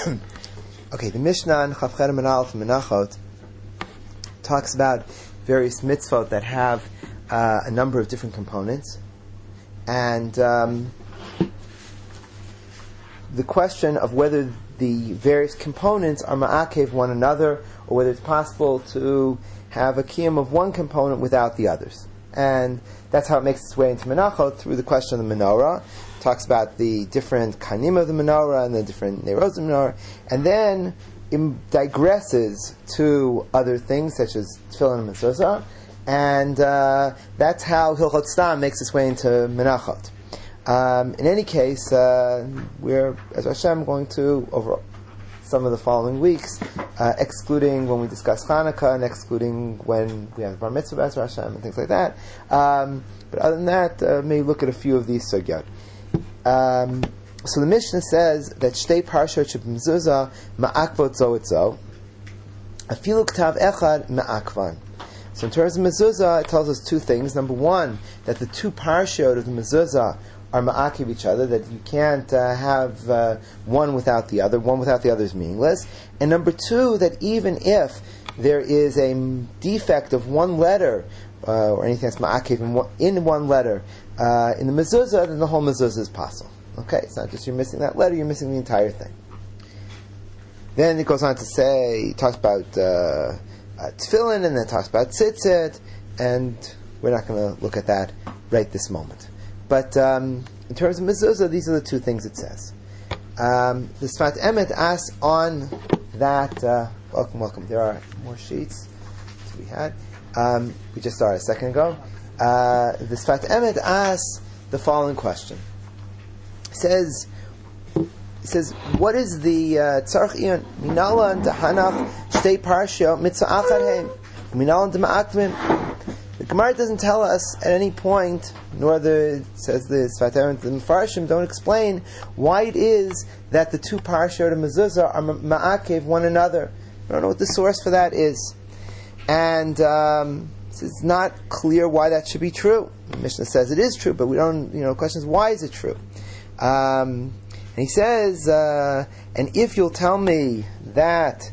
Okay, the Mishnah in Chav Cherem and Aleph Menachot talks about various mitzvot that have a number of different components, and the question of whether the various components are ma'akev one another, or whether it's possible to have a kiyum of one component without the others. And that's how it makes its way into Menachot through the question of the menorah. It talks about the different kanim of the menorah and the different neros of the menorah, and then it digresses to other things such as tefillin and mezuzah, and that's how Hilchot Stam makes its way into Menachot. In any case, we're, as Hashem, going to, over some of the following weeks, excluding when we discuss Hanukkah and excluding when we have Bar Mitzvah, Be'ez Hashem, and things like that. But other than that, maybe look at a few of these sugyot. So the Mishnah says that Shtei Parshot Sheb'Mezuzah Ma'akvot Zo et Zo, Afilu K'tav Echad Ma'akvan. So in terms of mezuzah, it tells us two things. Number one, that the two parashot of the mezuzah are ma'akiv each other, that you can't have one without the other. One without the other is meaningless. And number two, that even if there is a defect of one letter, or anything that's ma'akiv in one letter, in the mezuzah, then the whole mezuzah is possible. Okay, it's not just you're missing that letter, you're missing the entire thing. Then it goes on to say, it talks about tefillin, and then talks about tzitzit, and we're not going to look at that right this moment. But in terms of mezuzah, these are the two things it says. The Sfat Emet asks on that, welcome, there are more sheets that we had. We just started a second ago. The Sfat Emet asks the following question. It says, what is the tzarch iyon minala and hanach shtei parshio mitzvah achad heim minala and ma'akvim? The Gemara doesn't tell us at any point, nor says the Sfat Emet, the Mefarshim don't explain why it is that the two parshot of mezuzah are ma'akev one another. I don't know what the source for that is, and it's not clear why that should be true. The Mishnah says it is true, but we don't. The question is, why is it true? And he says, and if you'll tell me that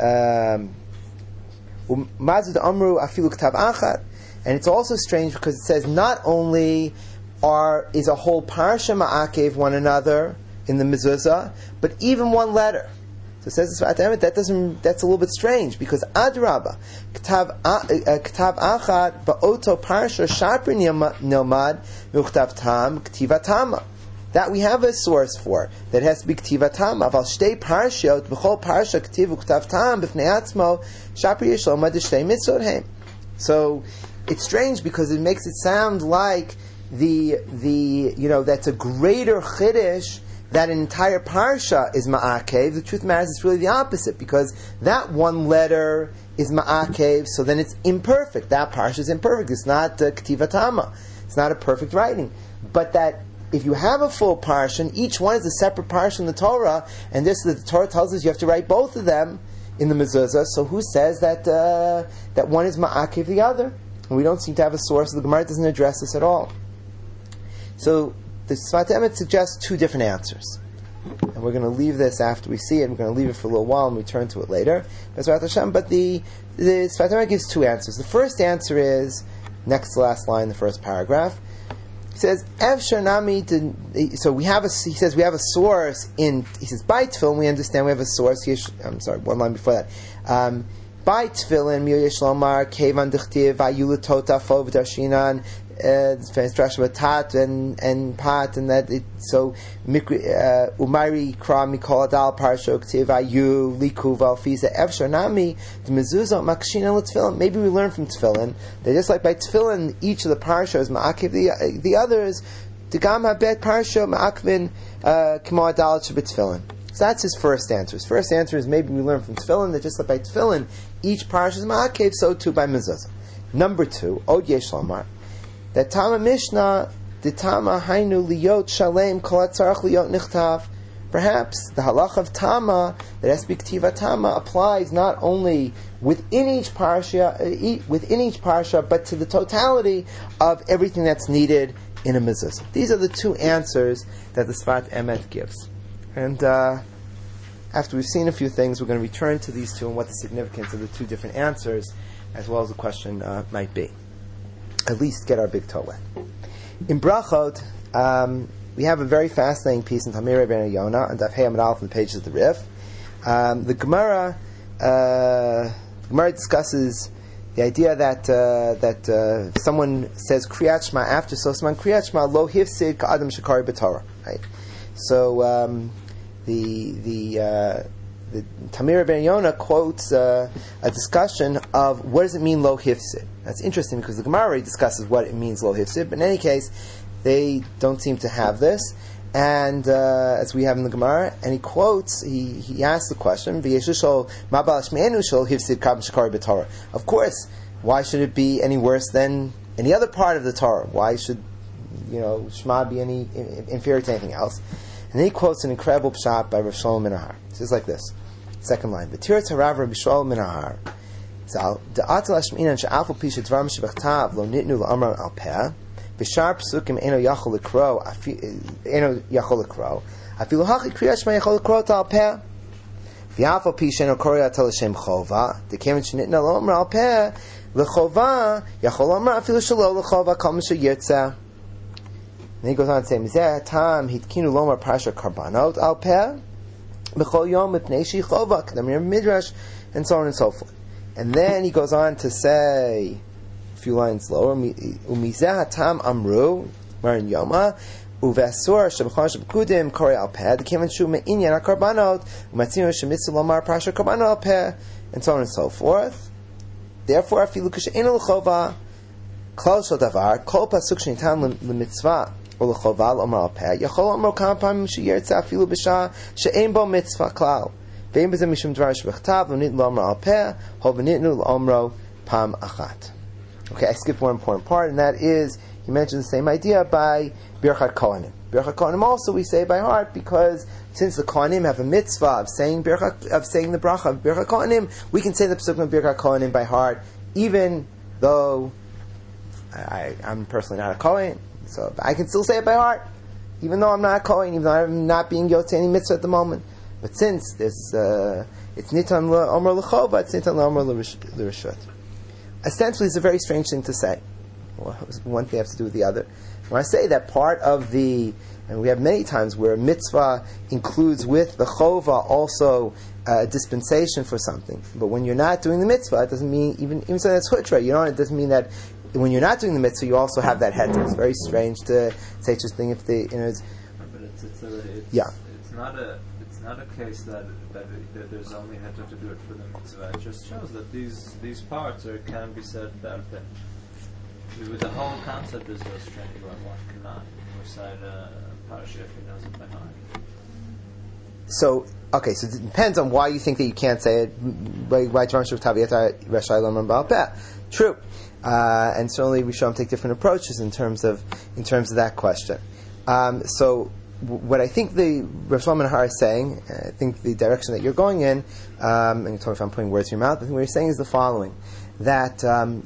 Mazud Amru Afilu K'tav Achad, and it's also strange because it says not only is a whole parsha ma'akev one another in the mezuzah, but even one letter. So it says that's a little bit strange, because Adrabah K'tav Achad ba'oto parsha shaprin nilmad v'uchtav tam k'tiva tama. That we have a source for. That has to be K'tiva Tam. Aval Shtei Parshot, V'chol Parsha K'tiv U'K'tav Tam, B'fnei Atzmo, Shapri Yishloma D'Shtei Mitzvot Heim. So, it's strange because it makes it sound like that's a greater Chiddush that an entire Parsha is Ma'akev. The truth matters, it's really the opposite, because that one letter is Ma'akev, so then it's imperfect. That Parsha is imperfect. It's not K'tiva Tama. It's not a perfect writing. But that if you have a full parsha, and each one is a separate parsha in the Torah, and the Torah tells us you have to write both of them in the mezuzah, so who says that that one is ma'akev the other? And we don't seem to have a source. The Gemara doesn't address this at all. So the Sfat Emet suggests two different answers, and we're going to leave this after we see it. We're going to leave it for a little while and return to it later. But the Sfat Emet gives two answers. The first answer is next to the last line in the first paragraph. He says, so we have he says we have a source in, he says, by tefillin, we understand we have a source. One line before that. By tefillin, Mir Yishlomar, Kevan Dichtiv, Vayula Tota, Fov Dashinan, Tat and Pat, and that so Umari Kra Mikol Adal Parsha Ktiv Ayu Liku Valfiza Efshar Nami the Mezuzah Makshina L'Tefillin. Maybe we learn from Tefillin that just like by Tefillin each of the parshas ma'akiv the others. Degam Habet Parsha Ma'akvin Kimo Adal Sheb'Tefillin. So that's his first answer. His first answer is maybe we learn from Tefillin that just like by Tefillin each parsha is ma'akiv, so too by Mezuzah. Number two, Od Yesh Lomar, that Tama Mishnah, the Tama Hainu Liyot Shalem Kol Tzarach Liyot Nichtav. Perhaps the halach of Tama, that has to be K'tiva Tama, applies not only within each parsha, but to the totality of everything that's needed in a mezuzah. These are the two answers that the Sfat Emet gives, and after we've seen a few things, we're going to return to these two and what the significance of the two different answers, as well as the question might be. At least get our big toe wet. In Brachot, we have a very fascinating piece in Tamir Ben Yonah and Daf Hey Amud Aleph on the pages of the Rif. The Gemara discusses the idea that someone says Kriyat Shema after Sosman Kriyat Shema lo hifsid ka'adam shekari b'Torah. Right. So the Tamir Ben Yonah quotes a discussion of what does it mean lo hifsid. That's interesting because the Gemara already discusses what it means lo hifsid, but in any case, they don't seem to have this, and as we have in the Gemara, and he quotes, he asks the question, of course, why should it be any worse than any other part of the Torah? Why should Shema be any inferior to anything else? And then he quotes an incredible pshat by Rav Shalom Minahar. It says like this, second line, V'tirat harav Rav Shalom Minahar da'at lashminan she'afal pi shedvarim shebachtav lo nitnu la'amar al peh B'shar psukim eno yachol likro afilu hachi kriyat shema yachol likro tal peh v'yafal pi sheno korya tal Hashem chova dekemen shenitna la'amar al peh l'chova yachol la'amar afilu shelo l'chova kol misha yirtzeh. And he goes on to say, Mizeh tam hitkinu lomar parasha karbanot al peh b'chol yom mipnei shi chova k'damir midrash, and so on and so forth. And then he goes on to say, a few lines lower, Umizeh tam amru marin yoma uvasur shebchon shebkudim korei al peh dekemen shu me'inyan karbanot umatzinu shemitzu lomar parasha karbanot al peh, and so on and so forth. Therefore, afilu k'she'enu l'chova klal shel davar kol pasuk shenitan l'mitzvah or l'chova l'omar al peh yachol omro kama pamim sheyirtzeh afilu b'shah she'ein bo mitzvah klal ve'im b'zeh mishum dvar shebechtav v'nitnu l'omar al peh ho v'nitnu l'omro pam achat. Okay, I skipped one important part, and that is he mentions the same idea by Birchat Kohanim. Birchat Kohanim also we say by heart because since the Kohanim have a mitzvah of saying the bracha of Birchat Kohanim, we can say the Pesukim of Birchat Kohanim by heart, even though I'm personally not a Kohen, so I can still say it by heart, even though I'm not a Kohen, even though I'm not being Yotzei any mitzvah at the moment. But since it's Nitan L'Omer L'Chova, it's Nitan L'Omer L'Rishut. Essentially, it's a very strange thing to say. Well, one thing has to do with the other. When I say that part of the, and we have many times where a mitzvah includes with the chova also a dispensation for something. But when you're not doing the mitzvah, it doesn't mean, even so that's hutra, it doesn't mean that when you're not doing the mitzvah, you also have that heter. It's very strange to say such a thing if the, But it's not a case that there's only heter to do it for the mitzvah. It just shows that these parts can be said be'alpeh. The whole concept is so strange where one cannot recite a parasha if he knows it by heart. So it depends on why you think that you can't say it. True, and certainly we should take different approaches in terms of that question. So what I think the Rav Shlomo Minahar is saying, I think the direction that you're going in, and you told me if I'm putting words in your mouth, I think what you're saying is the following: that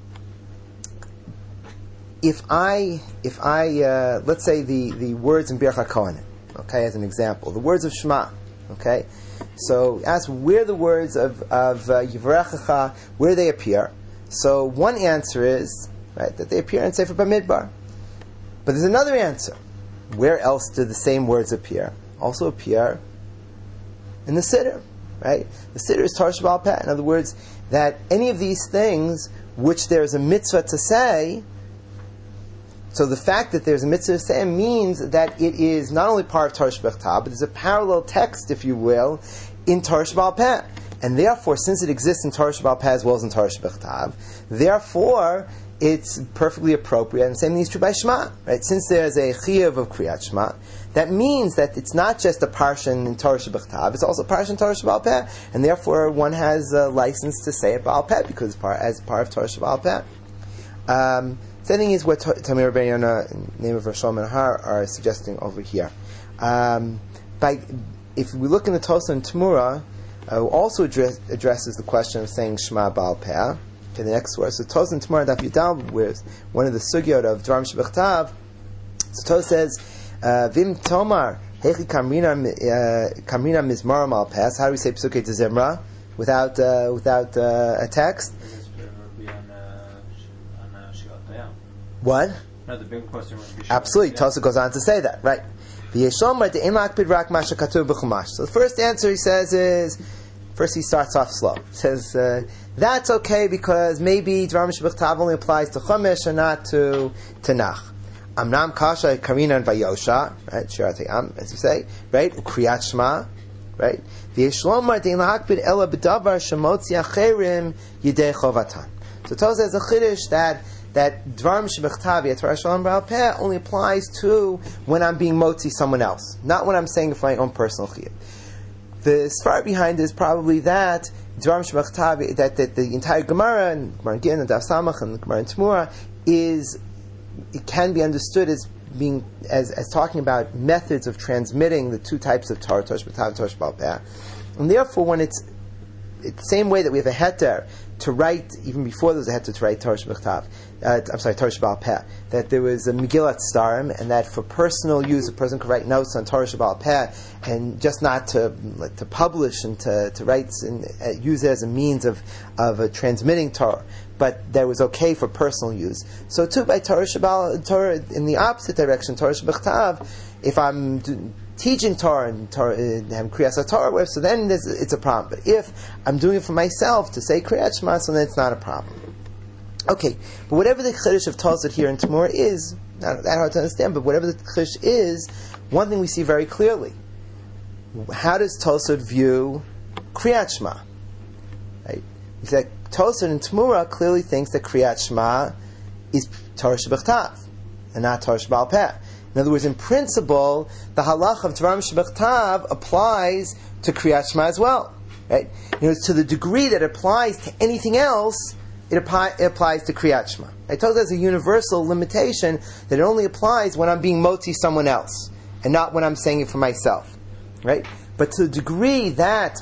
if I let's say the words in Birchat Kohanim, okay, as an example, the words of Shema, okay, so ask where the words of Yivrechecha, where they appear. So one answer is right that they appear in Sefer Bamidbar, but there's another answer. Where else do the same words appear? Also appear in the Siddur, right? The Siddur is Torah Sheba'al Peh. In other words, that any of these things which there's a mitzvah to say. So the fact that there's a mitzvah to say means that it is not only part of Torah Shebechtav, but there's a parallel text, if you will, in Torah Sheba'al Peh. And therefore, since it exists in Torah Sheba'al Peh as well as in Torah Shebechtav, therefore it's perfectly appropriate. And the same thing is true by Shema, right? Since there's a chiyuv of Kriyat Shema, that means that it's not just a parsha in Torah Shebechtav, it's also a parsha in Torah Sheba'al Peh, and therefore one has a license to say it Ba'al Peh because it's as part of Torah Sheba'al Peh. The thing is what Tamir Ben Yonah, in the name of Rav Shlomo Minahar, are suggesting over here. If we look in the Tosa and Tamura, also addresses the question of saying Shema Ba'al Peh. Okay, the next source. So Tosa and Tamura Daf Yudal, with one of the sugyot of Dvarim Shebechtav. So Tosa says, Vim Tomar Hechi Kamrina Mizmaram al Pas. How do we say Pesukei Zimra without a text? What? No, the big question would be absolutely. Tosa goes on to say that, right? So the first answer he says is, first he starts off slow. He says that's okay because maybe Dvarim Shebechtav only applies to Chumash and not to Tanakh. Amnam Kasha Karina and Vayosha, right? Shirat Am, as you say, right? Kriyat Shema, right? V'yeshlomar dein lahakbid ela b'davar shemotzi acherim yidei chovatan. So Tosa has a chiddush that Dvarim Shebechtav Torah Shalom B'al Peh only applies to when I'm being motzi someone else, not when I'm saying it for my own personal chiyuv. The svara behind is probably that Dvarim Shebechtav, that the entire Gemara and Gemara Gin and Daf Samach and Gemara and Tmura it can be understood as being as talking about methods of transmitting the two types of Torah Shebechtav and Torah B'al Peh, and therefore when it's the same way that we have a heter to write, even before there was a heter to write Torah Shebechtav, Torah Sheba'al Peh, that there was a Megillat Starim, and that for personal use, a person could write notes on Torah Sheba'al Peh, and just not to publish and to write and use it as a means of transmitting Torah, but that was okay for personal use. So too, by Torah in the opposite direction, Torah Shebechtav, if I'm teaching Torah and Kriyas HaTorah, so then it's a problem. But if I'm doing it for myself to say Kriyat Shema, so then it's not a problem. Okay, but whatever the chiddush of Tosfot here in Tamur is, not that hard to understand, but whatever the chiddush is, one thing we see very clearly. How does Tosfot view Kriyat Shema? Right? That Tosfot in Tamura clearly thinks that Kriyat Shema is Torah Shebechtav and not Torah Sheba'al Peh. In other words, in principle, the halach of Dvarim Shebechtav applies to Kriyat Shema as well. Right? To the degree that it applies to anything else, it applies to Kriyat Shema. I told you there's a universal limitation that it only applies when I'm being motzi someone else, and not when I'm saying it for myself. Right? But to the degree that,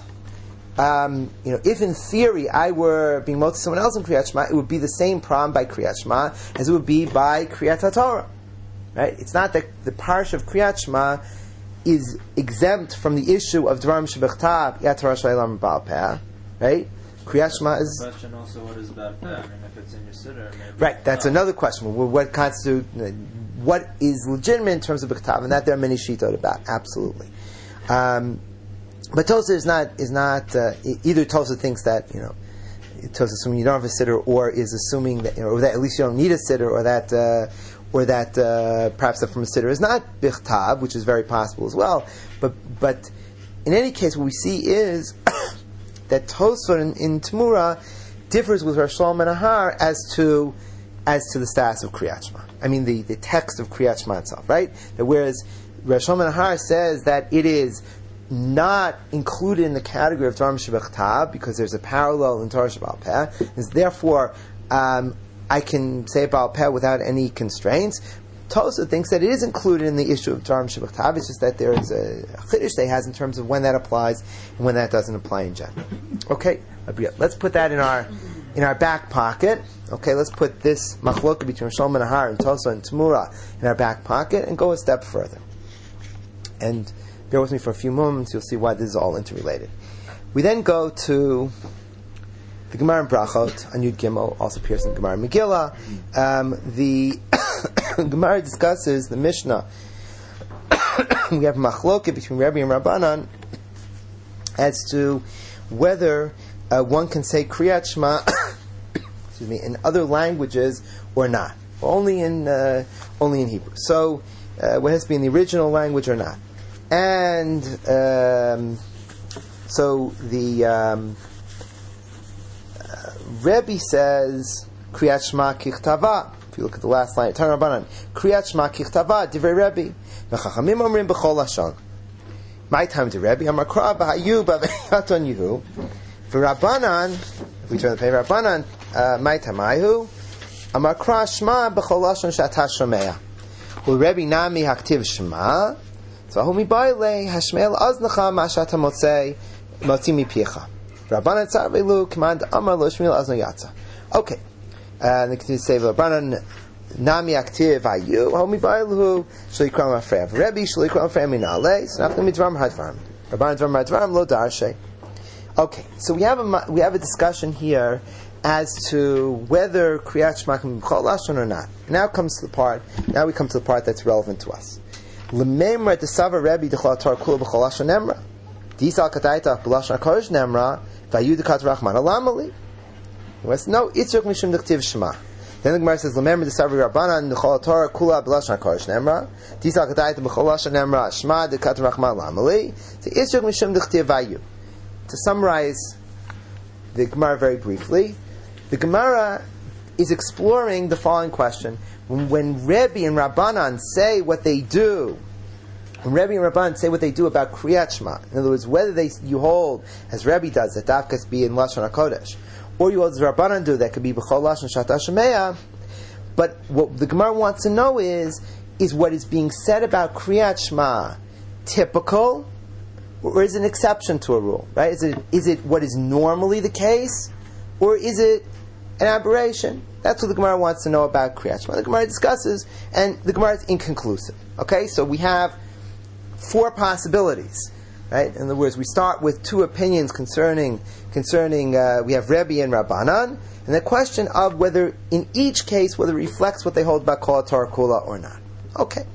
if in theory I were being motzi someone else in Kriyat Shema, it would be the same problem by Kriyat Shema as it would be by Kriyat HaTorah. Right? It's not that the parsha of Kriyat Shema is exempt from the issue of Dvarim Shebechtav Yat Torah Shalom B'al Peh. Right? Kriyat Shema is... The question also, what is B'al Peh? I mean, if it's in your siddur, maybe... Right, that's another question. Well, what constitutes... what is legitimate in terms of B'chtav? And that there are many shitot about. Absolutely. But Tosa is not either Tosa thinks that, Tosa assuming you don't have a siddur, or is assuming that, or that at least you don't need a siddur, or that perhaps that from a siddur is not B'chtav, which is very possible as well. But in any case, what we see is that Tosfot in Tamura differs with Rosh Shalom and Ahar as to the status of Kriyat Shema. I mean, the text of Kriyat Shema itself, right? That whereas Rosh Shalom and Ahar says that it is not included in the category of Dvarim Shebechtav because there's a parallel in Torah Sheba'al Peh, and therefore I can say Ba'al Peh without any constraints. Tosa thinks that it is included in the issue of Dvarim Shebechtav. It's just that there is a chiddush they has in terms of when that applies and when that doesn't apply in general. Okay, let's put that in our back pocket. Okay, let's put this machloka between Shalom and Ahar and Tosa and Tamura in our back pocket and go a step further. And bear with me for a few moments, you'll see why this is all interrelated. We then go to the Gemara in Brachot, on Yud Gimel, also appears in the Gemara in Megillah. The Gemara discusses the Mishnah. We have machloket between Rebbe and Rabbanan as to whether one can say Kriyat Shema in other languages or not, or only in Hebrew. So, what has to be in the original language or not? And so the Rebbe says Kriyat Shema Kichtava. If you look at the last line, Tan Rabbanan, Kriyat Shema Kichtava Divrei Rebbe. V'chachamim omrim b'chol lashon. My time to Rebbe. Amakra b'hayu b'veyaton yehu. V'Rabbanan. If we turn the page, Rabbanan. My time ayu. Amakra Shema b'chol lashon shata shomea. U'Rebbe nami haktiv Shema. V'ahumi ba'ilei hashmel aznacha ma'ashata motzei motzi mipicha. Rabbanan tzarvelu command amar lo shmil azno yatza. Okay. And they continue to say, Rabbanan Nami aktiv ayu homi bailu shlikram afrev Rebbe shlikram afrev minale. So after midvarim hadvarim, Rabban dvarim hadvarim lo darshe. Okay, so we have a discussion here as to whether Kriyat Shema can be b'chol lashon or not. Now we come to the part that's relevant to us. L'memra t'sava Rebbe d'chol Torah kula b'chol lashon nemra. Disal kataita b'lashon hakodesh nemra v'ayu d'kat rachman alamali. No, Yitzchak mishum d'chtiv Shema. Then the Gemara says, "L'memra d'savri Rabbanan d'chol Torah kula b'lashon hakodesh nemra. Disal kataita b'chol lashon nemra Shema d'kat rachman alamali." So Yitzchak mishum d'chtiv vayu. To summarize the Gemara very briefly, the Gemara is exploring the following question: when Rebbe and Rabbanan say what they do, about Kriyat Shema, in other words, whether you hold as Rebbe does that dafkas be in Lashon HaKodesh, or you hold as Rabbanan do that could be b'chol Lashon Shata Shemeya. But what the Gemara wants to know is what is being said about Kriyat Shema typical, or is it an exception to a rule? Right? Is it what is normally the case, or is it an aberration? That's what the Gemara wants to know about Kriyat Shema. The Gemara discusses, and the Gemara is inconclusive. Okay, so we have 4 possibilities. Right? In other words, we start with 2 opinions concerning. We have Rebbe and Rabbanan, and the question of whether, in each case, whether it reflects what they hold about Kol Torah Kula or not. Okay.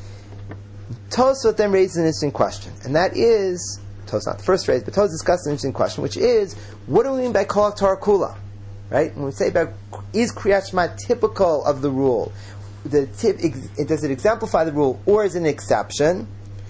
Tosfot then raises an interesting question, and that is, Tosfot not the first phrase, but Tosfot discusses an interesting question, which is, what do we mean by Kol Torah Kula? Right? When we say about, is Kriyat Shema typical of the rule? Does it exemplify the rule, or is it an exception?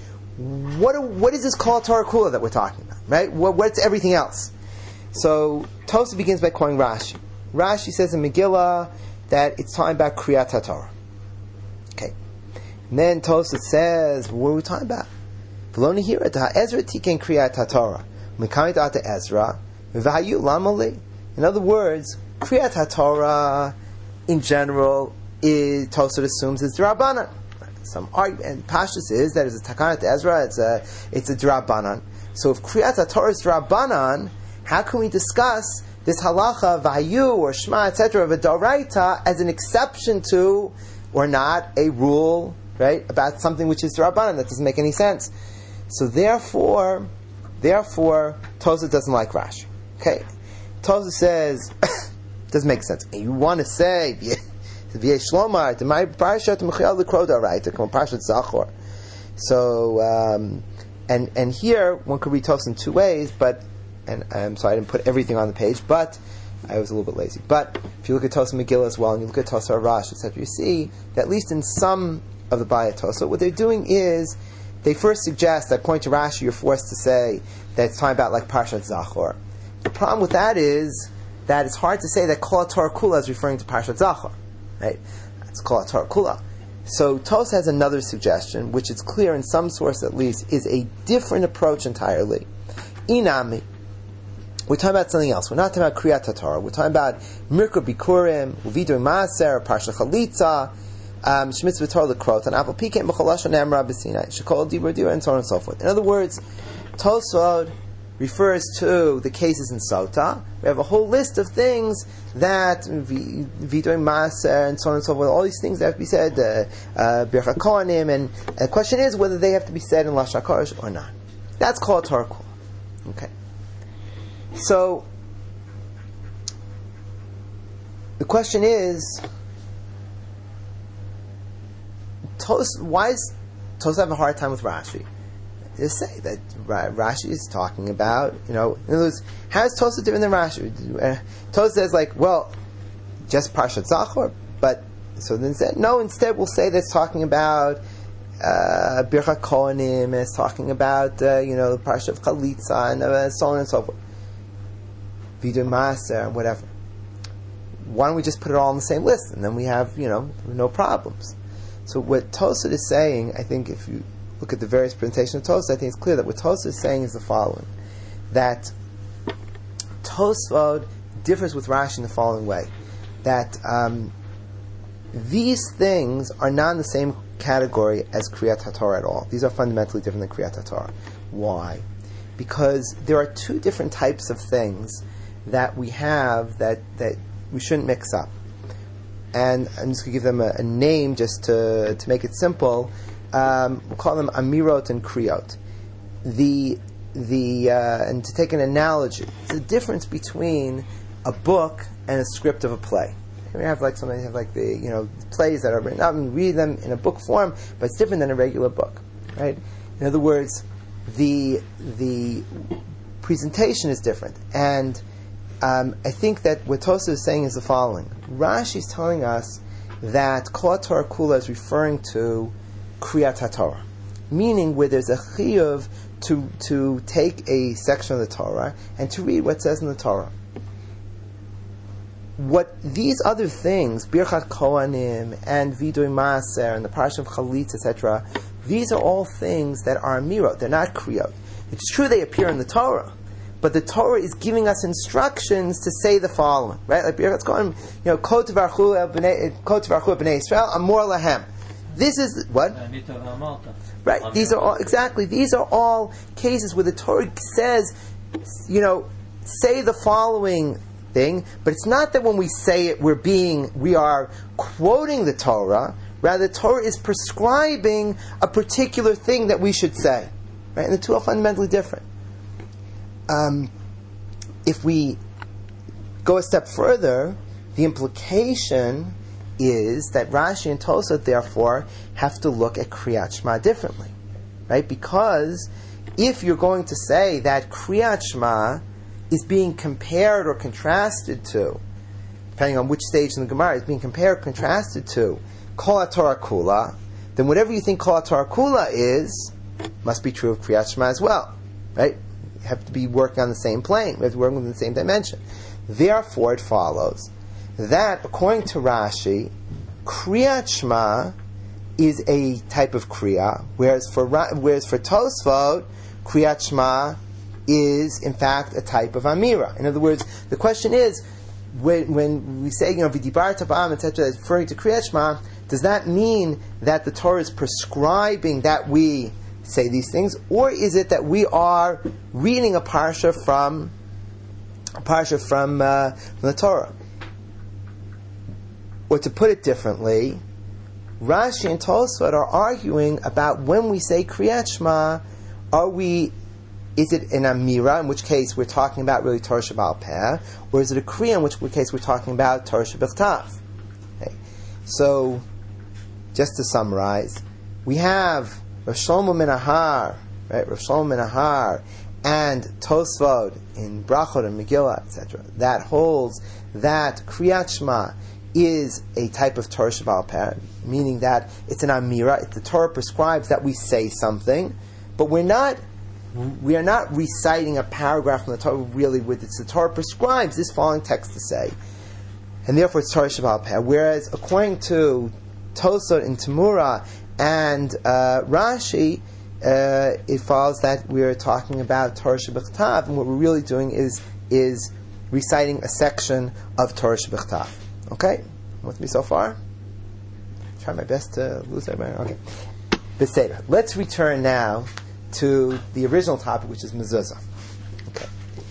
What is this Kol Torah Kula that we're talking about? Right? What's everything else? So Tosfot begins by quoting Rashi. Rashi says in Megillah that it's talking about Kriyat HaTorah. Okay. And then Tosfot says, what are we talking about? V'lo nihira Ezra tiken Kriyat HaTorah. M'kamit ata Ezra. V'hayu lamali. In other words, Kriyat HaTorah in general, Tosfot assumes is D'Rabbanan. Some argument, and Pashtus is that it's a Takanat Ezra, it's a D'Rabbanan. So if Kriyat HaTorah is D'Rabbanan, how can we discuss this halacha, Vahayu, or Shema, etc., of a Doraita as an exception to, or not, a rule, right, about something which is D'Rabbanan? That doesn't make any sense. So therefore, Tosfot doesn't like Rashi. Okay? Tosfot says, doesn't make sense. And you want to say, Shlomar, to my parsha to Michael the Kroda, right? To come parsha Zachor. So, and here one could read Tosfot in 2 ways, but, and I'm sorry I didn't put everything on the page, but I was a little bit lazy. But if you look at Tosfot Megillah as well, and you look at Tosfot Rash, etc., you see that at least in some of the Baya Tosfot, what they're doing is they first suggest that, according to Rashi, you're forced to say that it's talking about like Parshat Zachor. The problem with that is that it's hard to say that Kol Torah Kula is referring to Parshat Zachor. Right? It's called Torah Kula. So Tosfot has another suggestion, which is clear in some source at least, is a different approach entirely. Inami. We're talking about something else. We're not talking about Kriyat Torah. We're talking about Mirka Bikurim, Uvidu Maaser, Parsha Chalitza, Shmitz V'Torah L'Krot, and Apple Piket B'Cholasha Nemra B'Sinai, Shekol Dibur Dibur, and so on and so forth. In other words, Tosfot refers to the cases in Sota. We have a whole list of things that Vidoy Maaser and so on and so forth. All these things that have to be said, Bircha Kohanim, and the question is whether they have to be said in Lashon HaKodesh or not. That's called Torah Kula. Okay. So the question is, why does Tosfot have a hard time with Rashi? They say that Rashi is talking about, in other words, how is Tosfot different than Rashi? Tosfot says, just Parshat Zachor, but, so then said, no, instead we'll say that it's talking about Bircha Kohanim, and it's talking about, the Parsha of Chalitza, and so on and so forth. Vidur Maaser, and whatever. Why don't we just put it all on the same list, and then we have, no problems. So what Tosfot is saying, I think if you look at the various presentations of Tosfot, I think it's clear that what Tosfot is saying is the following: that Tosfot differs with Rashi in the following way, that these things are not in the same category as Kriyat HaTorah at all. These are fundamentally different than Kriyat HaTorah. Why? Because there are 2 different types of things that we have that we shouldn't mix up. and I'm just going to give them a name just to make it simple. We'll call them Amirot and Kriyot. And to take an analogy, the difference between a book and a script of a play. We have sometimes have the plays that are written up and read them in a book form, but it's different than a regular book, right? In other words, the presentation is different, and I think that what Tosa is saying is the following: Rashi is telling us that Kol Torah Kula is referring to Kriyat HaTorah, meaning where there's a chiyuv to take a section of the Torah and to read what it says in the Torah. What these other things, Birchat Kohanim and Vidui Maaser and the Parsha of Chalitz, etc., these are all things that are Amirot. They're not Kriyot. It's true they appear in the Torah, but the Torah is giving us instructions to say the following, right? Like Birchat Kohanim, Kol Tvarchu B'nei Yisrael, Amor Lahem. This is what? Right. These are all These are all cases where the Torah says, say the following thing, but it's not that when we say it we are quoting the Torah. Rather, the Torah is prescribing a particular thing that we should say, right? And the two are fundamentally different. If we go a step further, the implication is that Rashi and Tosafot therefore have to look at Kriyat Shema differently, right? Because if you're going to say that Kriyat Shema is being compared or contrasted to, depending on which stage in the Gemara, is being compared or contrasted to Kol HaTorah Kula, then whatever you think Kol HaTorah Kula is, must be true of Kriyat Shema as well, right? You have to be working on the same plane. We have to work within the same dimension. Therefore, it follows that, according to Rashi, Kriyat Shema is a type of Kriya, whereas for Tosfot, Kriyat Shema is, in fact, a type of Amira. In other words, the question is, when we say, V'dibarta ba'am, etc., referring to Kriyat Shema, does that mean that the Torah is prescribing that we say these things, or is it that we are reading a parsha from the Torah? Or to put it differently, Rashi and Tosfot are arguing about when we say Kriyat Shema, is it an Amira, in which case we're talking about really Torah Sheba'al Peh, or is it a Kriya, in which case we're talking about Torah Shebechtav? Okay. So, just to summarize, we have Rav Shlomo Menahar, right? Rav Shlomo Menahar and Tosfot in Brachot and Megillah, etc., that holds that Kriyat Shema is a type of Torah Sheba'al Peh, meaning that it's an Amira. The Torah prescribes that we say something, but we are not reciting a paragraph from the Torah really with it. The Torah prescribes this following text to say, and therefore it's Torah Sheba'al Peh. Whereas according to Tosfot and Tamura and Rashi, it follows that we are talking about Torah Shebechtav, and what we're really doing is reciting a section of Torah Shebechtav. Okay? With me so far? Try my best to lose everybody. Okay. Beseder. Let's return now to the original topic, which is mezuzah. Okay.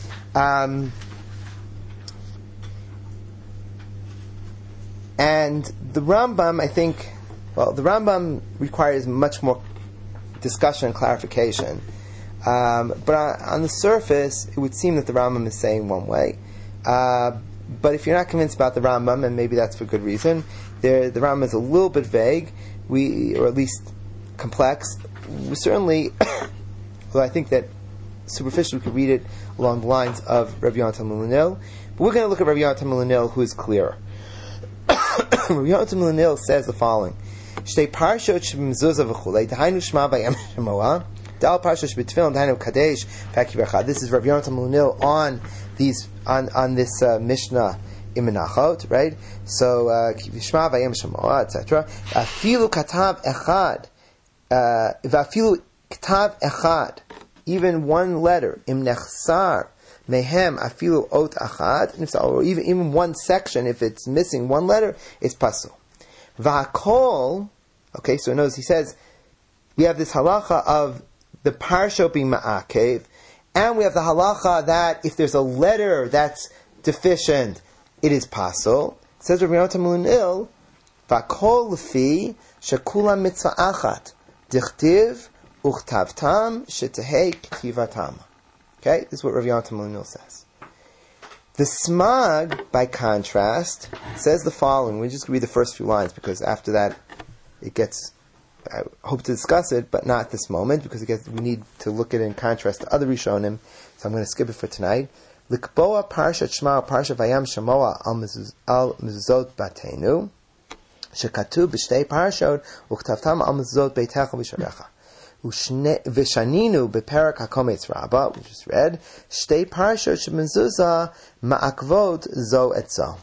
And the Rambam, I think, the Rambam requires much more discussion and clarification. But on the surface, it would seem that the Rambam is saying one way. But if you're not convinced about the Rambam, and maybe that's for good reason, the Rambam is a little bit vague, or at least complex. We certainly, although I think that superficially we could read it along the lines of Rabbi Yonatan Milanil, but we're going to look at Rabbi Yonatan Milanil, who is clearer. Rabbi Yonatan Milanil says the following: Shtei parshot sheb'mezuzah v'chulei d'hainu shema v'yam shemoah dal parshot sheb'tefillin d'hainu kadesh v'aki berachah. This is Rabbi Yonatan Milanil on this Mishnah in Menachot, right? So shema v'yam shemoah, etc. Afilu katav echad. V'afilu ktav echad, even one letter, im nechsar mehem afilu ot achad, or even one section, if it's missing one letter, it's pasul. V'akol, okay, so notice he says, we have this halacha of the parsha being ma'akev, and we have the halacha that if there's a letter that's deficient, it is pasul. It says Rabbi Yonatan Milanil, V'akol lefi shekula mitzvah achat dichtiv uchtavtam shetehei ktivatam. Okay, this is what Rav Yonatan Malunil says. The Smag, by contrast, says the following. We just read the first few lines because after that it gets. I hope to discuss it, but not at this moment because we need to look at it in contrast to other Rishonim. So I'm going to skip it for tonight. Likboa parshat Shema parshat Vayam Shamoa al mezuzot batenu shekatu b'shtei parshot uktavtam al mezuzot beitecha v'sharecha v'shaninu beperak hakometz rabba, we just read shtei parshot shemezuzah ma'akvot zo et zo.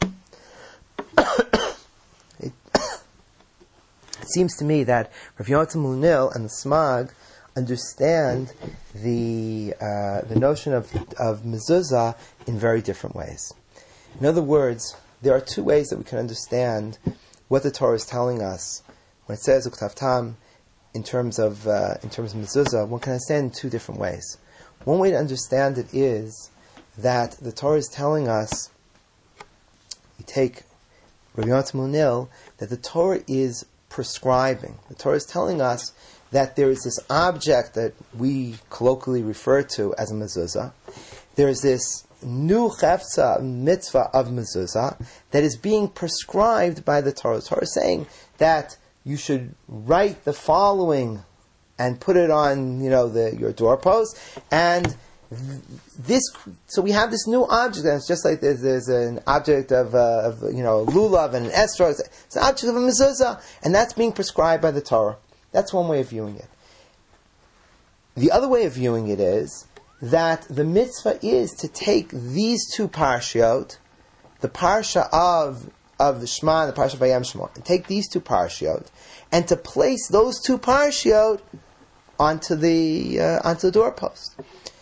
It seems to me that Rav Yonatan Malunil and the Smag understand the notion of mezuzah in very different ways. In other words, there are two ways that we can understand what the Torah is telling us when it says uktavtam in terms of mezuzah. One can understand in two different ways. One way to understand it is that the Torah is telling us. We take Rav Yonatan Malunil that the Torah is prescribing. The Torah is telling us that there is this object that we colloquially refer to as a mezuzah. There is this new chefza mitzvah of mezuzah that is being prescribed by the Torah. The Torah is saying that you should write the following and put it on, your doorpost, and this. So we have this new object, and it's just like there's an object of lulav and an esrog. It's an object of a mezuzah, and that's being prescribed by the Torah. That's one way of viewing it. The other way of viewing it is that the mitzvah is to take these two parshiot, the parsha of the Shema and the parsha of Vayam Shema, and take these two parshiot, and to place those two parshiot onto the doorpost.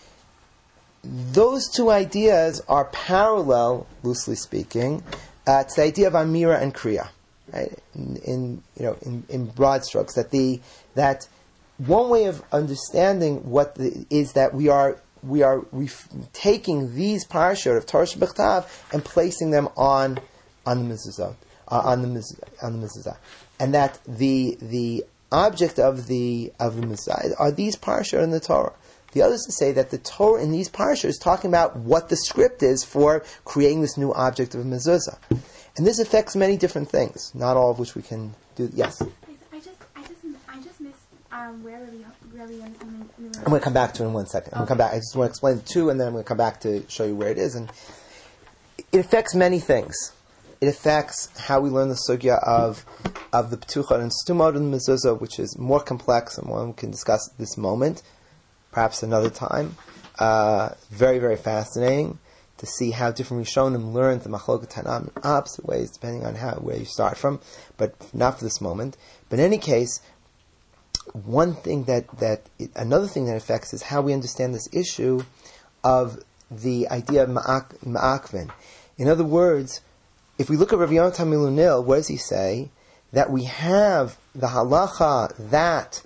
Those two ideas are parallel, loosely speaking, to the idea of Amira and Kriya, right? In broad strokes, that one way of understanding is that we are taking these parashot of Torah Shebechtav and placing them on the mezuzah, on the mezuzah, and that the object of the mezuzah are these parashot in the Torah. The other is to say that the Torah in these parashas is talking about what the script is for creating this new object of a mezuzah. And this affects many different things, not all of which we can do. Yes? I just missed where really I'm going to come back to it in 1 second. I'm going to come back. I just want to explain the two, and then I'm going to come back to show you where it is. And it affects many things. It affects how we learn the sugya of the Ptuchot and Stumot and the mezuzah, which is more complex and one we can discuss at this moment. Perhaps another time. Very, very fascinating to see how different Rishonim learned the Machloket Tanam in opposite ways, depending on where you start from, but not for this moment. But in any case, another thing that affects is how we understand this issue of the idea of ma'akvin. In other words, if we look at Rav Yonatan Malunil, what does he say? That we have the halacha that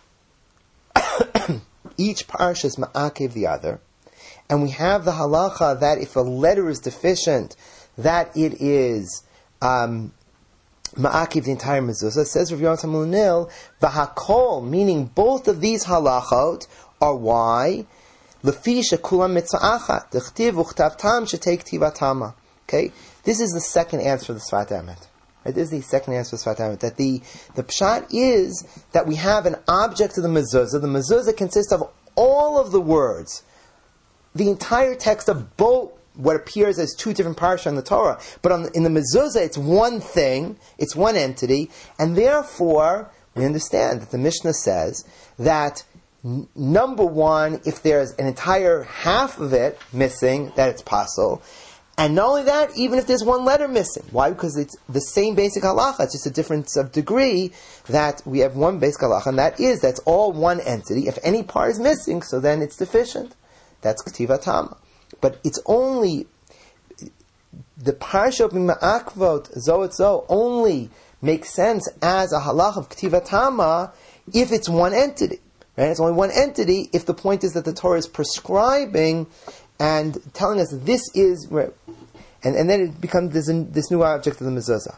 each parsha is ma'akev the other, and we have the halacha that if a letter is deficient, that it is ma'akev the entire mezuzah. It says Rav Yonatan Malunil, v'hakol, meaning both of these halachot are why lefi shekulam mitzvah achat dechtiv uchtavtam shetei ktivatama. Okay, this is the second answer to the Sfat Emet. Right? This is the second answer to the Sfat Emet. That the pshat is that we have an object of the mezuzah. The mezuzah consists of all of the words, the entire text of both what appears as two different parashas in the Torah. But in the mezuzah, it's one thing, it's one entity, and therefore we understand that the Mishnah says that number one, if there's an entire half of it missing, that it's possible. And not only that, even if there's one letter missing. Why? Because it's the same basic halacha. It's just a difference of degree that we have one basic halacha, and that's all one entity. If any part is missing, so then it's deficient. That's Ktiva Tama. But it's only the parsha of Ma'akvot Zoet Zo only makes sense as a halach of Ktiva Tama if it's one entity. Right? It's only one entity if the point is that the Torah is prescribing and telling us this is, and then it becomes this new object of the mezuzah.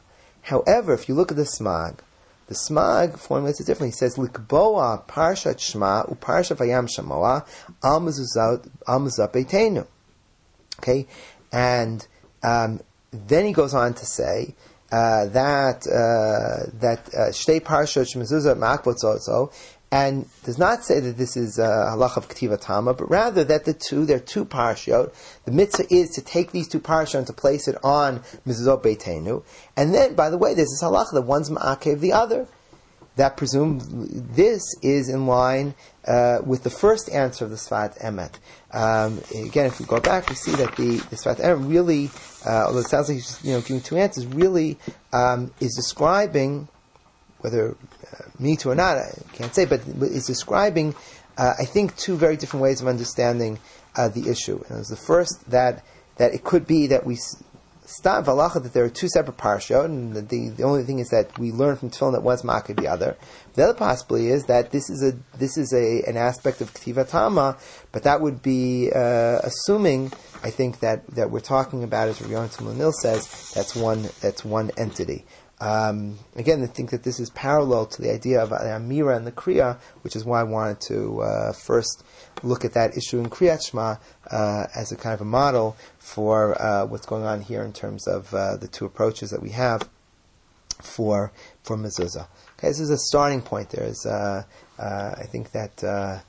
However, if you look at the Smag formulates it differently. He says, Likboa Parshat Shema u Parshat Vayam Shamoa al mezuzah beitenu. Okay, and then he goes on to say that Shtei Parshot Shmezuzah Makvot Zozo, and does not say that this is halach of Ketiva Tama, but rather that there are two parashot. The mitzvah is to take these two parashot and to place it on Mezuzot Beitenu. And then, by the way, there's this halacha that one's ma'akev the other. That presumes this is in line with the first answer of the Sfat Emet. Again, if we go back, we see that the Sfat Emet really, although it sounds like he's just, giving two answers, really is describing, whether me too or not, I can't say, but is describing, I think, two very different ways of understanding the issue. And it was the first that it could be that we stop valacha that there are two separate parashot, and the only thing is that we learn from Tefillin that one's makeh the other. The other possibility is that this is an aspect of Ketiva Tama, but that would be assuming, I think, that we're talking about, as Rabbi Yonatan Lanil says, that's one entity. Again, I think that this is parallel to the idea of the Amira and the Kriya, which is why I wanted to first look at that issue in Kriyat Shema as a kind of a model for what's going on here in terms of the two approaches that we have for mezuzah. Okay, this is a starting point. There's, I think that,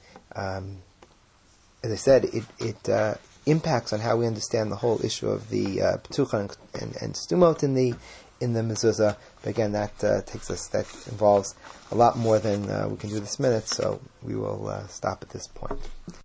as I said, it impacts on how we understand the whole issue of the Petucha and Stumot in the mezuzah. But again, that involves a lot more than we can do this minute, so we will stop at this point.